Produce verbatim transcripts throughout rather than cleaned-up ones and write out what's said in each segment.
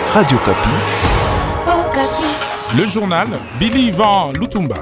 Radio Kapi. Oh, Kapi. Le journal Billy Van Lutumba.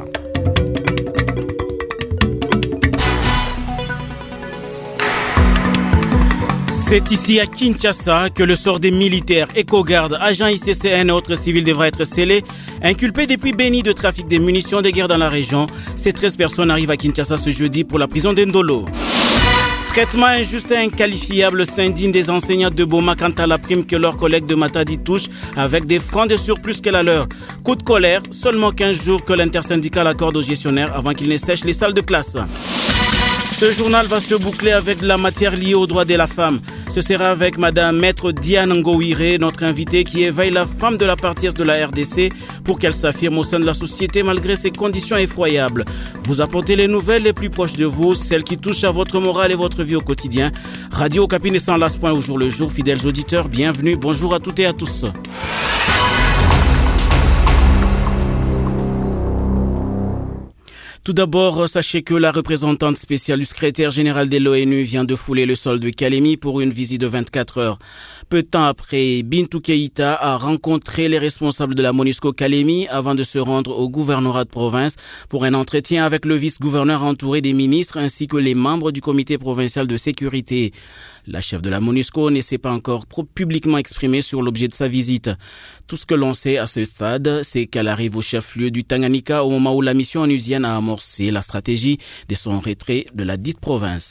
C'est ici à Kinshasa que le sort des militaires, éco-gardes, agents I C C N et autres civils devra être scellé. Inculpés depuis Béni de trafic des munitions de guerre dans la région, ces treize personnes arrivent à Kinshasa ce jeudi pour la prison d'Ndolo. Traitement injuste et inqualifiable s'indigne des enseignants de Boma quant à la prime que leurs collègues de Matadi touchent avec des francs de surplus qu'elle a leur. Coup de colère, seulement quinze jours que l'intersyndicale accorde aux gestionnaires avant qu'ils ne sèchent les salles de classe. Ce journal va se boucler avec de la matière liée aux droits de la femme. Ce sera avec Madame Maître Diane Ngouire, notre invitée qui éveille la femme de la partie est de la R D C pour qu'elle s'affirme au sein de la société malgré ses conditions effroyables. Vous apportez les nouvelles les plus proches de vous, celles qui touchent à votre morale et votre vie au quotidien. Radio Kapi ne s'en lasse point au jour le jour. Fidèles auditeurs, bienvenue. Bonjour à toutes et à tous. Tout d'abord, sachez que la représentante spéciale du secrétaire général de l'ONU vient de fouler le sol de Kalemi pour une visite de vingt-quatre heures. Peu de temps après, Bintou Keïta a rencontré les responsables de la MONUSCO Kalemi avant de se rendre au gouvernorat de province pour un entretien avec le vice-gouverneur entouré des ministres ainsi que les membres du comité provincial de sécurité. La chef de la MONUSCO ne s'est pas encore publiquement exprimée sur l'objet de sa visite. Tout ce que l'on sait à ce stade, c'est qu'elle arrive au chef-lieu du Tanganyika au moment où la mission onusienne a amorcé la stratégie de son retrait de la dite province.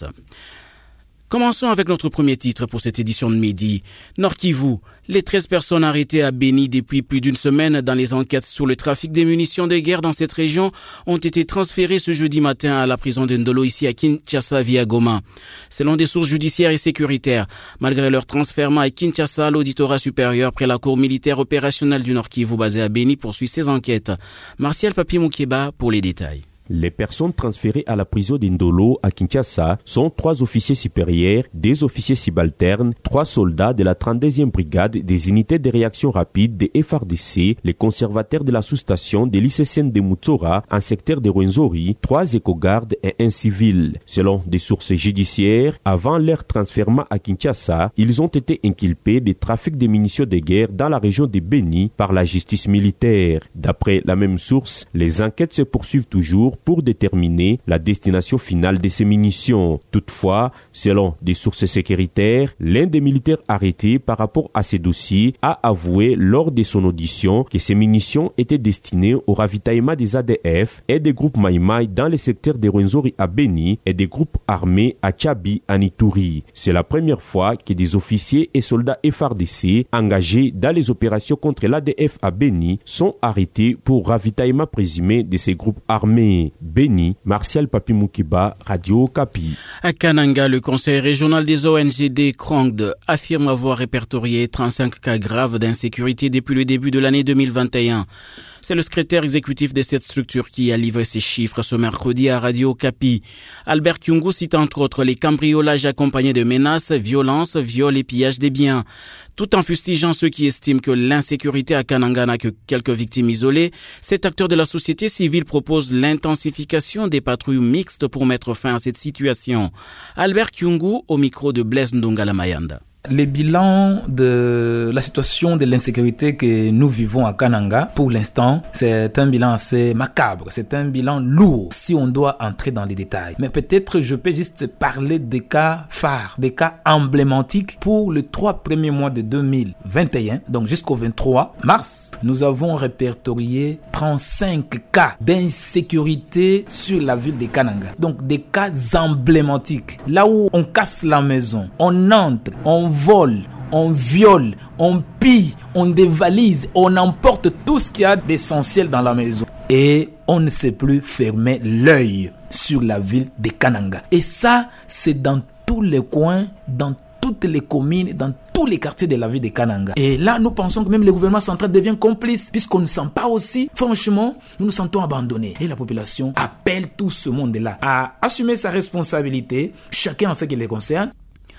Commençons avec notre premier titre pour cette édition de midi. Nord Kivu, les treize personnes arrêtées à Béni depuis plus d'une semaine dans les enquêtes sur le trafic des munitions de guerre dans cette région ont été transférées ce jeudi matin à la prison d'Ndolo ici à Kinshasa via Goma. Selon des sources judiciaires et sécuritaires, malgré leur transfert à Kinshasa, l'auditorat supérieur près la cour militaire opérationnelle du Nord Kivu basée à Béni poursuit ses enquêtes. Martial Papi Moukeba pour les détails. Les personnes transférées à la prison d'Ndolo à Kinshasa sont trois officiers supérieurs, des officiers subalternes, trois soldats de la trente-deuxième brigade des unités de réaction rapide des F R D C, les conservateurs de la sous-station de l'I C C N de Moutsora, un secteur de Rwenzori, trois éco-gardes et un civil. Selon des sources judiciaires, avant leur transfert à Kinshasa, ils ont été inculpés de trafic de munitions de guerre dans la région de Béni par la justice militaire. D'après la même source, les enquêtes se poursuivent toujours pour déterminer la destination finale de ces munitions. Toutefois, selon des sources sécuritaires, l'un des militaires arrêtés par rapport à ces dossiers a avoué lors de son audition que ces munitions étaient destinées au ravitaillement des A D F et des groupes Maïmaï dans les secteurs de Rwenzori à Béni et des groupes armés à Tchabi à Ituri. C'est la première fois que des officiers et soldats F R D C engagés dans les opérations contre l'A D F à Béni sont arrêtés pour ravitaillement présumé de ces groupes armés. Béni, Martial Papi Moukeba, Radio Kapi. À Kananga, le conseil régional des O N G D Krongd affirme avoir répertorié trente-cinq cas graves d'insécurité depuis le début de l'année deux mille vingt et un. C'est le secrétaire exécutif de cette structure qui a livré ces chiffres ce mercredi à Radio Kapi. Albert Kyungu cite entre autres les cambriolages accompagnés de menaces, violences, viols et pillages des biens. Tout en fustigeant ceux qui estiment que l'insécurité à Kananga n'a que quelques victimes isolées, cet acteur de la société civile propose l'intensification des patrouilles mixtes pour mettre fin à cette situation. Albert Kyungu au micro de Blaise Ndongala Mayanda. Le bilan de la situation de l'insécurité que nous vivons à Kananga, pour l'instant, c'est un bilan assez macabre. C'est un bilan lourd si on doit entrer dans les détails. Mais peut-être je peux juste parler des cas phares, des cas emblématiques pour les trois premiers mois de deux mille vingt et un, donc jusqu'au vingt-trois mars. Nous avons répertorié trente-cinq cas d'insécurité sur la ville de Kananga. Donc des cas emblématiques. Là où on casse la maison, on entre, on vole, on viole, on pille, on dévalise, on emporte tout ce qu'il y a d'essentiel dans la maison. Et on ne sait plus fermer l'œil sur la ville de Kananga. Et ça, c'est dans tous les coins, dans toutes les communes, dans tous les quartiers de la ville de Kananga. Et là, nous pensons que même le gouvernement central devient complice, puisqu'on ne sent pas aussi, franchement, nous nous sentons abandonnés. Et la population appelle tout ce monde-là à assumer sa responsabilité, chacun en ce qui les concerne.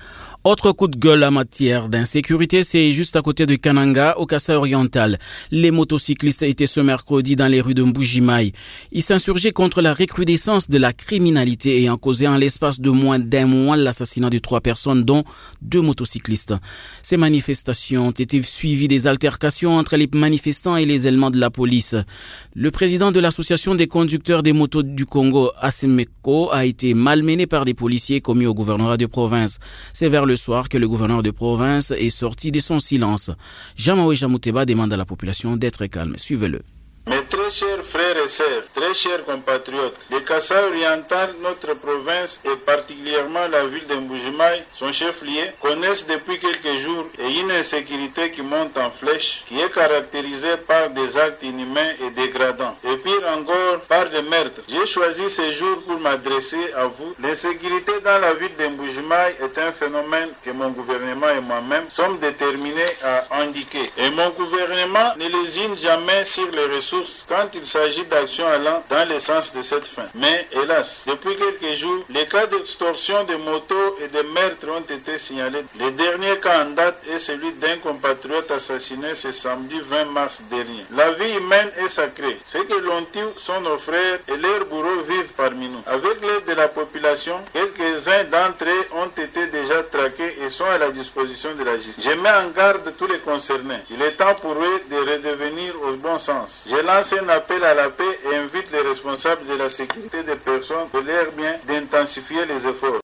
Autre coup de gueule en matière d'insécurité, c'est juste à côté de Kananga, au Kasaï oriental. Les motocyclistes étaient ce mercredi dans les rues de Mbujimaï. Ils s'insurgeaient contre la recrudescence de la criminalité ayant causé en l'espace de moins d'un mois l'assassinat de trois personnes, dont deux motocyclistes. Ces manifestations ont été suivies des altercations entre les manifestants et les éléments de la police. Le président de l'association des conducteurs des motos du Congo, Asemeko, a été malmené par des policiers commis au gouvernorat de province. C'est vers le soir que le gouverneur de province est sorti de son silence. Jamawe Jamouteba demande à la population d'être calme. Suivez-le. Mes très chers frères et sœurs, très chers compatriotes, le Kasaï oriental, notre province et particulièrement la ville de Mbujimaï, son chef-lieu, connaissent depuis quelques jours une insécurité qui monte en flèche, qui est caractérisée par des actes inhumains et dégradants, et pire encore par des meurtres. J'ai choisi ces jours pour m'adresser à vous. L'insécurité dans la ville de Mbujimaï est un phénomène que mon gouvernement et moi-même sommes déterminés à endiguer. Et mon gouvernement ne lésine jamais sur les ressources quand il s'agit d'actions allant dans le sens de cette fin. Mais hélas, depuis quelques jours, les cas d'extorsion de motos et de meurtres ont été signalés. Le dernier cas en date est celui d'un compatriote assassiné ce samedi vingt mars dernier. La vie humaine est sacrée. Ceux que l'on tue sont nos frères et leurs bourreaux vivent parmi nous. Avec l'aide de la population, quelques-uns d'entre eux ont été déjà traqués et sont à la disposition de la justice. Je mets en garde tous les concernés. Il est temps pour eux de redevenir au bon sens. Je lance un appel à la paix et invite les responsables de la sécurité des personnes de leur bien d'intensifier les efforts.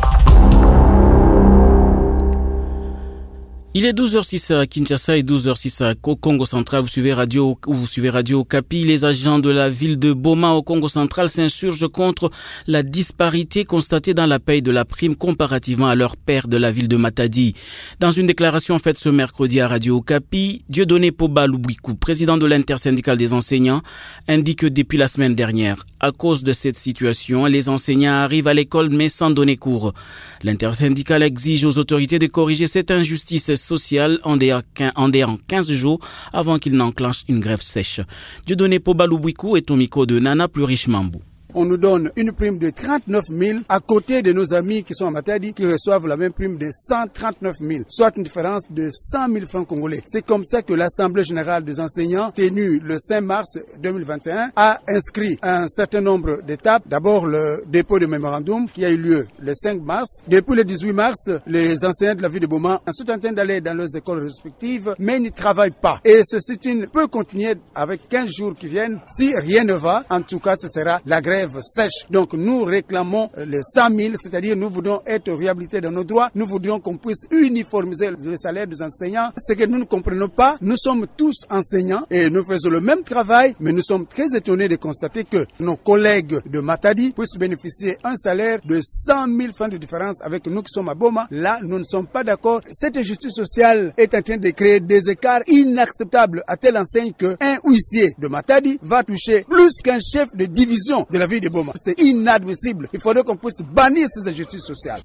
Il est douze heures six à Kinshasa et douze heures six au Congo central. Vous suivez Radio, ou vous suivez Radio Okapi. Les agents de la ville de Boma au Congo central s'insurgent contre la disparité constatée dans la paye de la prime comparativement à leur père de la ville de Matadi. Dans une déclaration faite ce mercredi à Radio Okapi, Dieudonné Poba Loubouikou, président de l'intersyndicale des enseignants, indique que depuis la semaine dernière, à cause de cette situation, les enseignants arrivent à l'école mais sans donner cours. L'intersyndicale exige aux autorités de corriger cette injustice sociale en déant quinze jours avant qu'il n'enclenche une grève sèche. Dieudonné Poba Loubouikou est au micro de Nana Plus Riche Mambou. On nous donne une prime de trente-neuf mille à côté de nos amis qui sont à Matadi qui reçoivent la même prime de cent trente-neuf mille, soit une différence de cent mille francs congolais. C'est comme ça que l'Assemblée générale des enseignants, tenue le cinq mars deux mille vingt et un, a inscrit un certain nombre d'étapes. D'abord, le dépôt de mémorandum qui a eu lieu le cinq mars. Depuis le dix-huit mars, les enseignants de la ville de Boma sont en train d'aller dans leurs écoles respectives, mais ils ne travaillent pas. Et ce sit-in peut continuer avec quinze jours qui viennent. Si rien ne va, en tout cas, ce sera la grève sèche. Donc nous réclamons les cent mille, c'est-à-dire nous voudrions être réhabilités dans nos droits, nous voudrions qu'on puisse uniformiser le salaire des enseignants. Ce que nous ne comprenons pas, nous sommes tous enseignants et nous faisons le même travail, mais nous sommes très étonnés de constater que nos collègues de Matadi puissent bénéficier un salaire de cent mille francs de différence avec nous qui sommes à Boma. Là, nous ne sommes pas d'accord. Cette injustice sociale est en train de créer des écarts inacceptables à telle enseigne qu'un huissier de Matadi va toucher plus qu'un chef de division de la ville de Boma. C'est inadmissible. Il faudrait qu'on puisse bannir ces injustices sociales.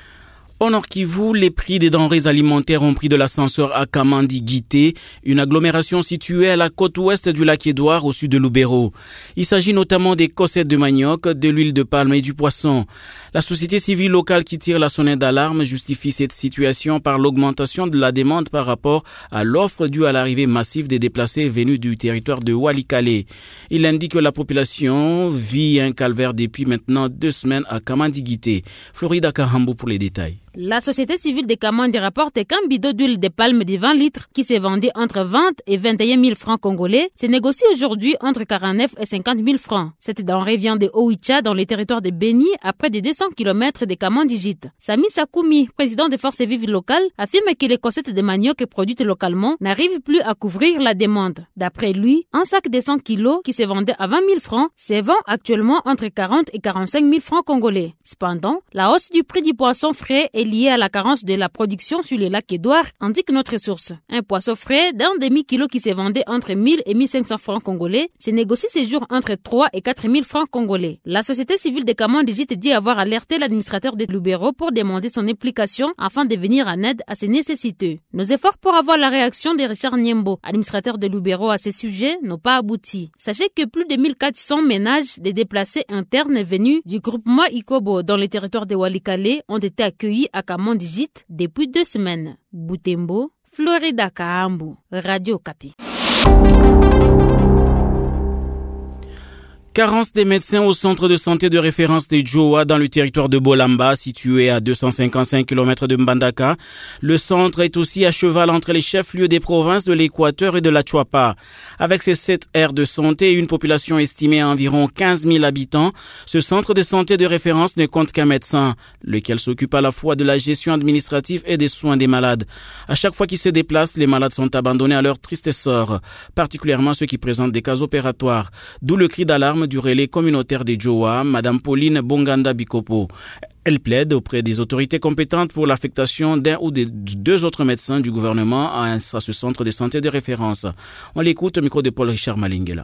Au Nord Kivu, les prix des denrées alimentaires ont pris de l'ascenseur à Kamandi-Guité, une agglomération située à la côte ouest du lac Édouard au sud de Lubero. Il s'agit notamment des cossettes de manioc, de l'huile de palme et du poisson. La société civile locale qui tire la sonnette d'alarme justifie cette situation par l'augmentation de la demande par rapport à l'offre due à l'arrivée massive des déplacés venus du territoire de Walikale. Il indique que la population vit un calvaire depuis maintenant deux semaines à Kamandi-Guité. Florida Kahambo pour les détails. La société civile de Kamandi rapporte qu'un bidon d'huile de palme de vingt litres qui s'est vendu entre vingt et vingt et un mille francs congolais se négocie aujourd'hui entre quarante-neuf et cinquante mille francs. Cette denrée vient de Oicha dans le territoire de Beni à près de deux cents kilomètres de Kamandi-Gite. Sami Sakoumi, président des forces vives locales, affirme que les cossettes de manioc produites localement n'arrivent plus à couvrir la demande. D'après lui, un sac de cent kilos qui se vendait à vingt mille francs se vend actuellement entre quarante et quarante-cinq mille francs congolais. Cependant, la hausse du prix du poisson frais est liée à la carence de la production sur le lac Édouard, indique notre source. Un poisson frais d'un demi-kilo qui se vendait entre mille et mille cinq cents francs congolais se négocie ces jours entre trois et quatre mille francs congolais. La société civile de Kamandi-Gite dit avoir alerté l'administrateur de Lubero pour demander son implication afin de venir en aide à ces nécessiteux. Nos efforts pour avoir la réaction de Richard Niembo, administrateur de Lubero à ces sujets, n'ont pas abouti. Sachez que plus de mille quatre cents ménages des déplacés internes venus du groupement Ikobo dans le territoire de Walikale ont été accueillis ici à Kamondigit depuis deux semaines. Butembo, Florida Kahambu, Radio Kapi. Carence des médecins au centre de santé de référence de Djoa dans le territoire de Bolamba, situé à deux cent cinquante-cinq kilomètres de Mbandaka. Le centre est aussi à cheval entre les chefs-lieux des provinces de l'Équateur et de la Chuapa. Avec ses sept aires de santé et une population estimée à environ quinze mille habitants, ce centre de santé de référence ne compte qu'un médecin, lequel s'occupe à la fois de la gestion administrative et des soins des malades. À chaque fois qu'ils se déplacent, les malades sont abandonnés à leur triste sort, particulièrement ceux qui présentent des cas opératoires. D'où le cri d'alarme du relais communautaire des Djoa, Madame Pauline Bonganda Bikopo. Elle plaide auprès des autorités compétentes pour l'affectation d'un ou de deux autres médecins du gouvernement à ce centre de santé de référence. On l'écoute au micro de Paul Richard Malingela.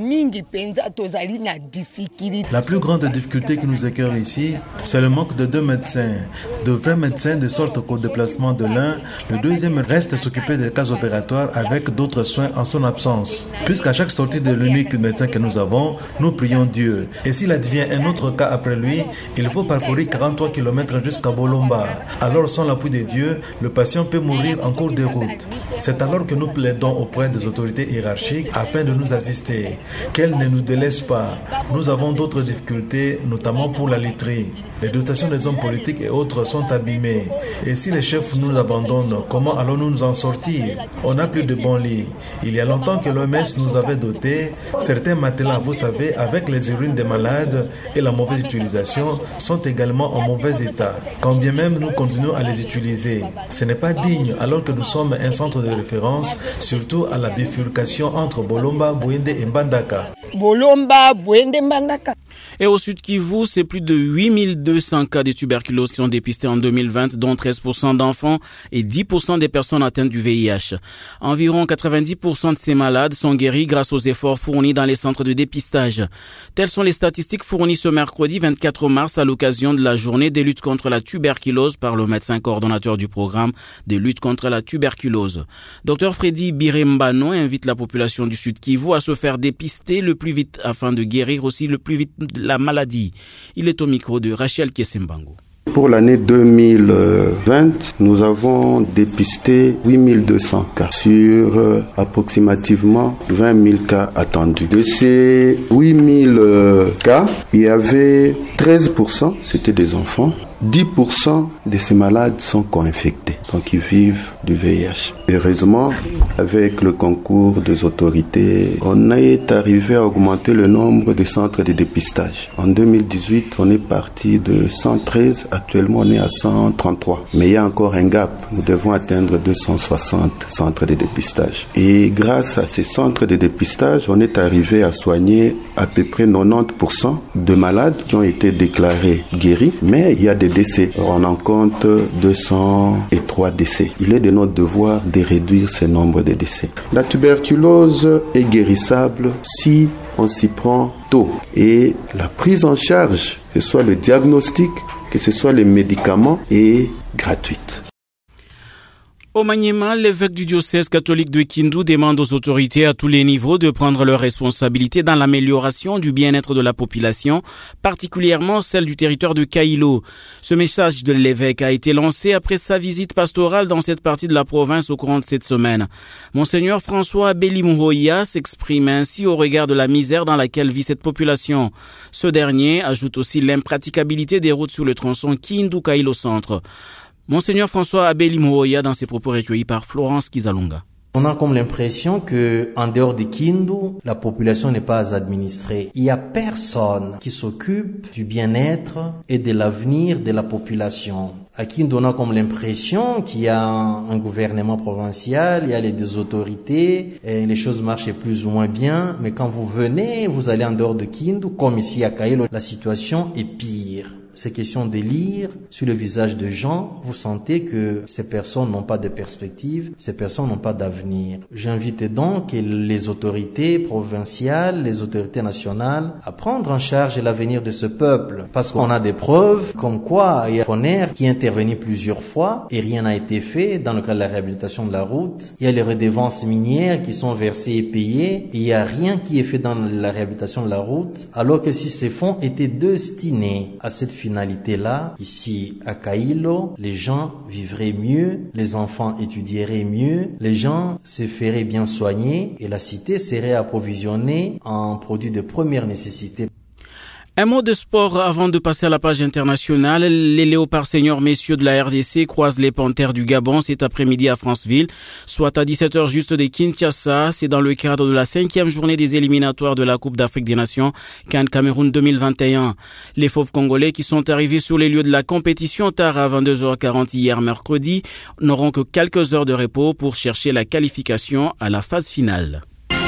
La plus grande difficulté qui nous écœure ici, c'est le manque de deux médecins, de vrais médecins, de sorte qu'au déplacement de l'un, le deuxième reste à s'occuper des cas opératoires avec d'autres soins en son absence. Puisqu'à chaque sortie de l'unique médecin que nous avons, nous prions Dieu. Et s'il advient un autre cas après lui, il faut parcourir quarante-trois kilomètres jusqu'à Bolomba. Alors sans l'appui de Dieu, le patient peut mourir en cours de route. C'est alors que nous plaidons auprès des autorités hiérarchiques afin de nous assister. Qu'elle ne nous délaisse pas. Nous avons d'autres difficultés, notamment pour la literie. Les dotations des hommes politiques et autres sont abîmées. Et si les chefs nous abandonnent, comment allons-nous nous en sortir? On n'a plus de bons lits. Il y a longtemps que l'O M S nous avait doté. Certains matelas, vous savez, avec les urines des malades et la mauvaise utilisation, sont également en mauvais état. Quand bien même nous continuons à les utiliser. Ce n'est pas digne alors que nous sommes un centre de référence, surtout à la bifurcation entre Bolomba, Bouende et Mbandaka. Bolomba, Bouende, Mbandaka. Et au Sud Kivu, c'est plus de huit mille deux cents cas de tuberculose qui sont dépistés en deux mille vingt, dont treize pour cent d'enfants et dix pour cent des personnes atteintes du V I H. Environ quatre-vingt-dix pour cent de ces malades sont guéris grâce aux efforts fournis dans les centres de dépistage. Telles sont les statistiques fournies ce mercredi vingt-quatre mars à l'occasion de la journée de lutte contre la tuberculose par le médecin coordonnateur du programme de lutte contre la tuberculose. Docteur Freddy Birembano invite la population du Sud Kivu à se faire dépister le plus vite afin de guérir aussi le plus vite la maladie. Il est au micro de Rachel Kesembango. Pour l'année deux mille vingt, nous avons dépisté huit mille deux cents cas sur euh, approximativement vingt mille cas attendus. De ces huit mille euh, cas, il y avait treize pour cent, c'était des enfants. dix pour cent de ces malades sont co-infectés, donc ils vivent du V I H. Heureusement, avec le concours des autorités, on est arrivé à augmenter le nombre de centres de dépistage. En deux mille dix-huit, on est parti de cent treize, actuellement on est à cent trente-trois. Mais il y a encore un gap, nous devons atteindre deux cent soixante centres de dépistage. Et grâce à ces centres de dépistage, on est arrivé à soigner à peu près quatre-vingt-dix pour cent de malades qui ont été déclarés guéris, mais il y a des décès. On en compte deux cent trois décès. Il est de notre devoir de réduire ce nombre de décès. La tuberculose est guérissable si on s'y prend tôt. Et la prise en charge, que ce soit le diagnostic, que ce soit les médicaments, est gratuite. Au Maniema, l'évêque du diocèse catholique de Kindu demande aux autorités à tous les niveaux de prendre leurs responsabilités dans l'amélioration du bien-être de la population, particulièrement celle du territoire de Kailo. Ce message de l'évêque a été lancé après sa visite pastorale dans cette partie de la province au courant de cette semaine. Monseigneur François Abeli-Muhoya s'exprime ainsi au regard de la misère dans laquelle vit cette population. Ce dernier ajoute aussi l'impraticabilité des routes sur le tronçon Kindu-Kailo Centre. Monseigneur François Abeli-Muhoya dans ses propos recueillis par Florence Kizalunga. On a comme l'impression que, en dehors de Kindu, la population n'est pas administrée. Il y a personne qui s'occupe du bien-être et de l'avenir de la population. À Kindu, on a comme l'impression qu'il y a un, un gouvernement provincial, il y a les des autorités, et les choses marchent plus ou moins bien. Mais quand vous venez, vous allez en dehors de Kindu, comme ici à Kailo, la situation est pire. C'est question de lire sur le visage de gens, vous sentez que ces personnes n'ont pas de perspective, ces personnes n'ont pas d'avenir. J'invite donc les autorités provinciales, les autorités nationales à prendre en charge l'avenir de ce peuple. Parce qu'on a des preuves comme quoi il y a Foner qui est intervenu plusieurs fois et rien n'a été fait dans le cas de la réhabilitation de la route. Il y a les redevances minières qui sont versées et payées et il n'y a rien qui est fait dans la réhabilitation de la route, alors que si ces fonds étaient destinés à cette finalité, finalité-là, ici à Kailo, les gens vivraient mieux, les enfants étudieraient mieux, les gens se feraient bien soigner et la cité serait approvisionnée en produits de première nécessité. Un mot de sport avant de passer à la page internationale. Les léopards seniors messieurs de la R D C croisent les panthères du Gabon cet après-midi à Franceville, soit à dix-sept heures juste de Kinshasa. C'est dans le cadre de la cinquième journée des éliminatoires de la Coupe d'Afrique des Nations CAN Cameroun deux mille vingt et un. Les fauves congolais qui sont arrivés sur les lieux de la compétition tard à vingt-deux heures quarante hier mercredi n'auront que quelques heures de repos pour chercher la qualification à la phase finale.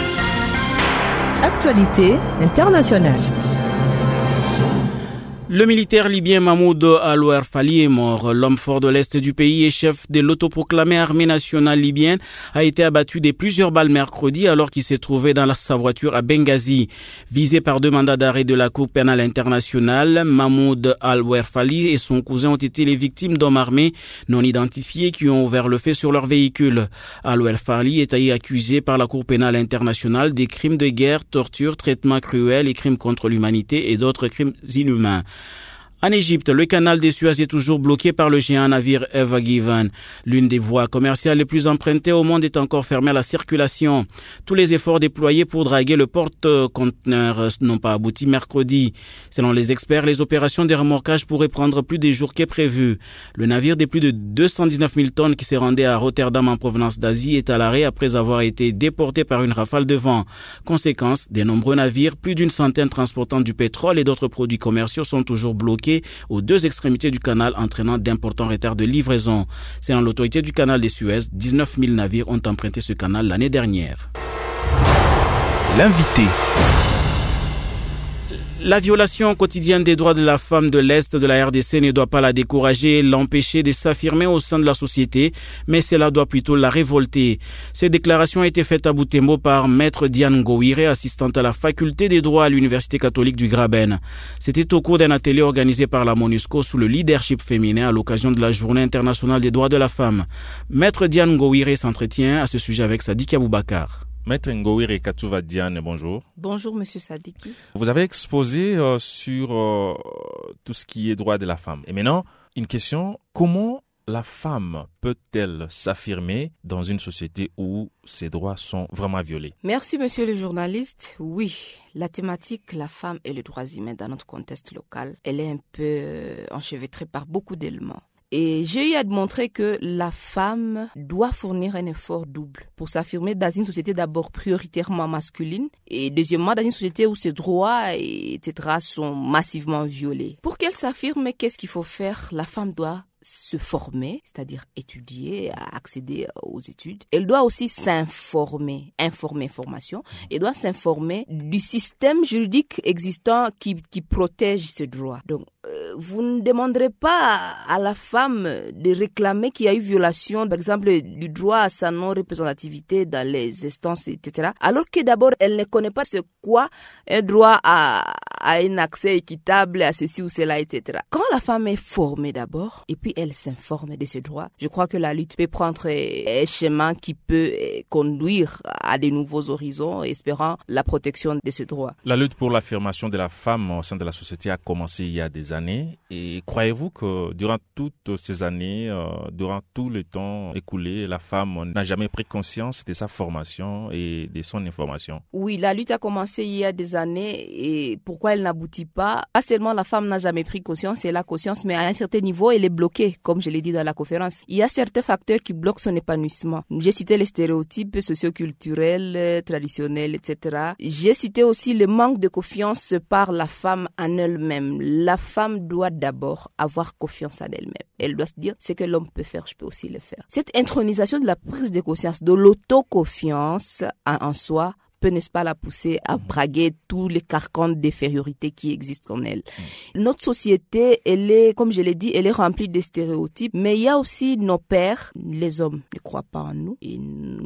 Actualité internationale. Le militaire libyen Mahmoud Al-Ouerfali est mort. L'homme fort de l'Est du pays et chef de l'autoproclamée armée nationale libyenne a été abattu de plusieurs balles mercredi alors qu'il s'est trouvé dans sa voiture à Benghazi. Visé par deux mandats d'arrêt de la Cour pénale internationale, Mahmoud Al-Ouerfali et son cousin ont été les victimes d'hommes armés non identifiés qui ont ouvert le feu sur leur véhicule. Al-Ouerfali est accusé par la Cour pénale internationale des crimes de guerre, torture, traitements cruels et crimes contre l'humanité et d'autres crimes inhumains. En Égypte, le canal des Suez est toujours bloqué par le géant navire Ever Given. L'une des voies commerciales les plus empruntées au monde est encore fermée à la circulation. Tous les efforts déployés pour draguer le porte-conteneurs n'ont pas abouti mercredi. Selon les experts, les opérations de remorquage pourraient prendre plus de jours que prévu. Le navire de plus de deux cent dix-neuf mille tonnes qui se rendait à Rotterdam en provenance d'Asie est à l'arrêt après avoir été déporté par une rafale de vent. Conséquence, de nombreux navires, plus d'une centaine transportant du pétrole et d'autres produits commerciaux sont toujours bloqués aux deux extrémités du canal, entraînant d'importants retards de livraison. Selon l'autorité du canal des Suez, dix-neuf mille navires ont emprunté ce canal l'année dernière. L'invité. La violation quotidienne des droits de la femme de l'Est de la R D C ne doit pas la décourager et l'empêcher de s'affirmer au sein de la société, mais cela doit plutôt la révolter. Cette déclaration a été faite à Butembo par Maître Diane Ngouire, assistante à la faculté des droits à l'Université catholique du Graben. C'était au cours d'un atelier organisé par la MONUSCO sous le leadership féminin à l'occasion de la Journée internationale des droits de la femme. Maître Diane Ngouire s'entretient à ce sujet avec Sadiki Aboubakar. Maître Ngouire Katouva Diane, bonjour. Bonjour, Monsieur Sadiki. Vous avez exposé euh, sur euh, tout ce qui est droit de la femme. Et maintenant, une question, comment la femme peut-elle s'affirmer dans une société où ses droits sont vraiment violés? Merci, Monsieur le journaliste. Oui, la thématique la femme et les droits humains dans notre contexte local, elle est un peu euh, enchevêtrée par beaucoup d'éléments. Et j'ai eu à démontrer que la femme doit fournir un effort double pour s'affirmer dans une société d'abord prioritairement masculine et deuxièmement dans une société où ses droits, et cetera sont massivement violés. Pour qu'elle s'affirme, qu'est-ce qu'il faut faire? La femme doit se former, c'est-à-dire étudier, accéder aux études. Elle doit aussi s'informer, informer, formation. Elle doit s'informer du système juridique existant qui, qui protège ses droits. Donc, euh, vous ne demanderez pas à la femme de réclamer qu'il y a eu violation, par exemple, du droit à sa non-représentativité dans les instances, et cetera. Alors que d'abord, elle ne connaît pas ce quoi un droit à, à un accès équitable à ceci ou cela, et cetera. Quand la femme est formée d'abord, et puis elle s'informe de ses droits, je crois que la lutte peut prendre un chemin qui peut conduire à de nouveaux horizons, espérant la protection de ses droits. La lutte pour l'affirmation de la femme au sein de la société a commencé il y a des années. Et croyez-vous que durant toutes ces années, euh, durant tout le temps écoulé, la femme n'a jamais pris conscience de sa formation et de son information? Oui, la lutte a commencé il y a des années et pourquoi elle n'aboutit pas? Pas seulement la femme n'a jamais pris conscience, c'est la conscience, mais à un certain niveau, elle est bloquée, comme je l'ai dit dans la conférence. Il y a certains facteurs qui bloquent son épanouissement. J'ai cité les stéréotypes socioculturels, traditionnels, et cetera. J'ai cité aussi le manque de confiance par la femme en elle-même. La femme doit d'abord avoir confiance en elle-même. Elle doit se dire, ce que l'homme peut faire, je peux aussi le faire. Cette intronisation de la prise de conscience, de l'autoconfiance en, en soi, peut, n'est-ce pas, la pousser à braguer tous les carcans d'infériorité qui existent en elle. Mmh. Notre société, elle est, comme je l'ai dit, elle est remplie de stéréotypes, mais il y a aussi nos pères, les hommes ne croient pas en nous, et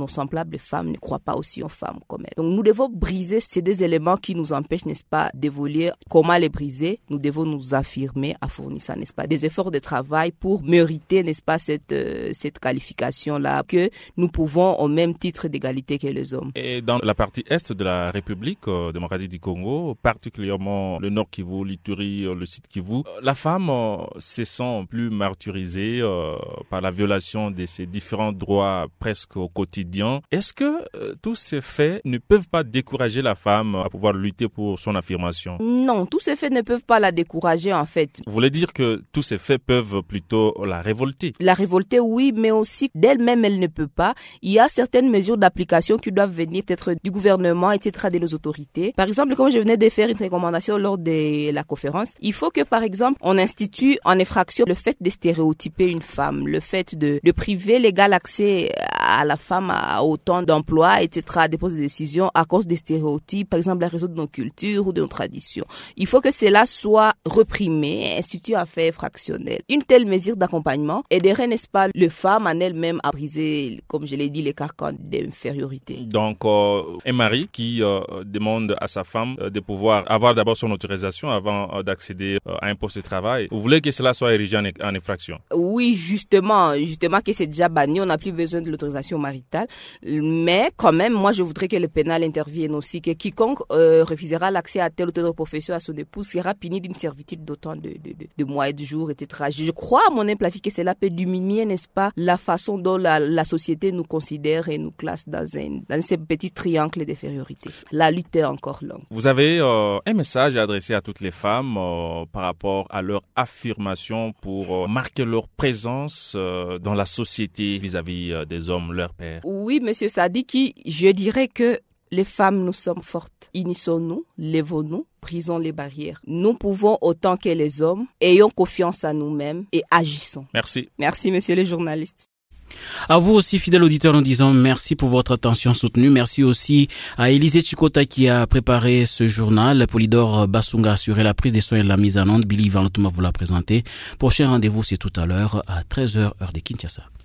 nos semblables femmes ne croient pas aussi aux femmes comme elles. Donc nous devons briser ces deux éléments qui nous empêchent, n'est-ce pas, d'évoluer. Comment les briser? Nous devons nous affirmer à fournir ça, n'est-ce pas, des efforts de travail pour mériter, n'est-ce pas, cette, euh, cette qualification-là, que nous pouvons au même titre d'égalité que les hommes. Et dans la partie est de la République euh, démocratique du Congo, particulièrement le Nord Kivu, l'Ituri, le Sud Kivu, la femme euh, se sent plus martyrisée euh, par la violation de ses différents droits presque au quotidien. Est-ce que euh, tous ces faits ne peuvent pas décourager la femme à pouvoir lutter pour son affirmation? Non, tous ces faits ne peuvent pas la décourager en fait. Vous voulez dire que tous ces faits peuvent plutôt la révolter? La révolter, oui, mais aussi d'elle-même, elle ne peut pas. Il y a certaines mesures d'application qui doivent venir peut-être du gouvernement, et cetera, de nos autorités. Par exemple, comme je venais de faire une recommandation lors de la conférence, il faut que, par exemple, on institue en infraction le fait de stéréotyper une femme, le fait de, de priver l'égal accès à la femme à autant d'emplois, et cetera, à des postes de décision à cause des stéréotypes, par exemple, à raison de nos cultures ou de nos traditions. Il faut que cela soit reprimé, institué à fait fractionnel. Une telle mesure d'accompagnement aiderait, n'est-ce pas, les femmes en elles-mêmes à briser, comme je l'ai dit, les carcans d'infériorité. Donc, euh, un mari qui euh, demande à sa femme euh, de pouvoir avoir d'abord son autorisation avant euh, d'accéder euh, à un poste de travail, vous voulez que cela soit érigé en, en infraction? Oui, justement, justement que c'est déjà banni, on n'a plus besoin de l'autorisation maritale, mais quand même, moi je voudrais que le pénal intervienne aussi, que quiconque euh, refusera l'accès à telle ou telle profession à son épouse sera puni d'une servitude d'autant de, de, de, de mois et de jours, et cetera. Je crois à mon avis que cela peut diminuer, n'est-ce pas, la façon dont la, la société nous considère et nous classe dans, un, dans ces petits triangles d'infériorité. La lutte est encore longue. Vous avez euh, un message à adresser à toutes les femmes euh, par rapport à leur affirmation pour euh, marquer leur présence euh, dans la société vis-à-vis euh, des hommes, leurs pères? Oui, monsieur Sadiki, je dirais que les femmes, nous sommes fortes. Unissons-nous, lèvons-nous, brisons les barrières. Nous pouvons autant que les hommes, ayons confiance en nous-mêmes et agissons. Merci. Merci, monsieur le journaliste. À vous aussi, fidèles auditeurs, nous disons merci pour votre attention soutenue. Merci aussi à Élisée Chikota qui a préparé ce journal. Polydor Basunga a assuré la prise des soins et la mise en onde. Billy Van Lotuma vous l'a présenté. Prochain rendez-vous, c'est tout à l'heure à treize heures, heure de Kinshasa.